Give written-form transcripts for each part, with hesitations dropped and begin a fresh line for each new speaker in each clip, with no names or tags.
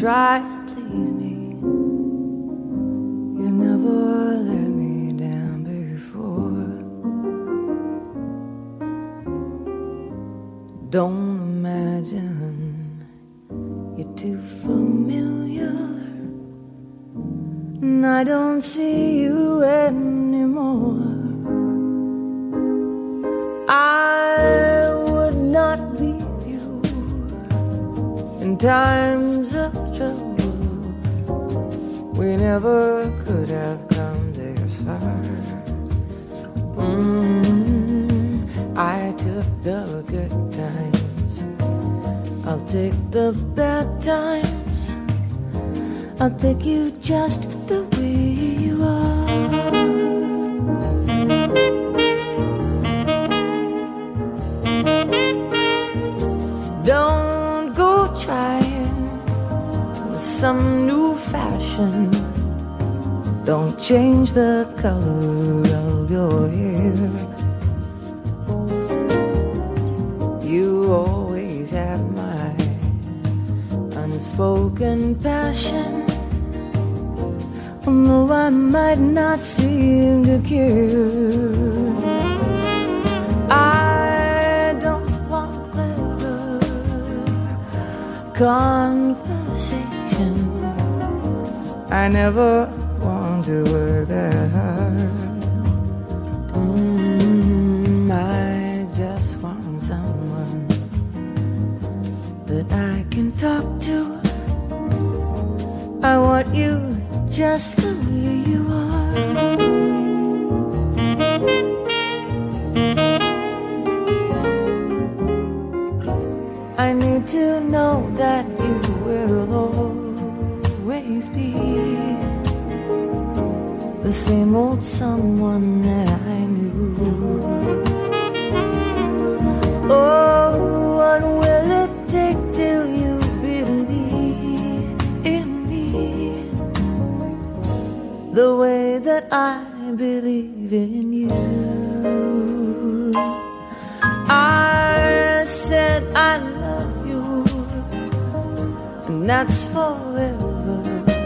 try to please me. You never let me down before. Don't imagine you're too familiar, and I don't see you anymore. I would not leave you in times of trouble. We never could have come this far. I took the good times, I'll take the bad times. I'll take you just the way you are. Don't go trying some new fashion. Don't change the color of your hair. You always have my unspoken passion, although I might not seem to care. I don't want clever conversation. I never want to work that hard. I just want someone that I can talk to. I want you just the way you are. I need to know that you will always be the same old someone that I knew. Oh, what will it take till you believe in me the way that I believe in you? I said I love you, and that's forever,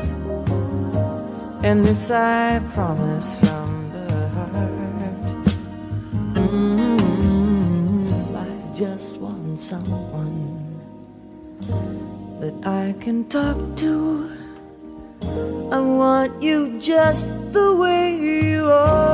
and this I promise from the heart. I just want someone that I can talk to. I want you just the way you are.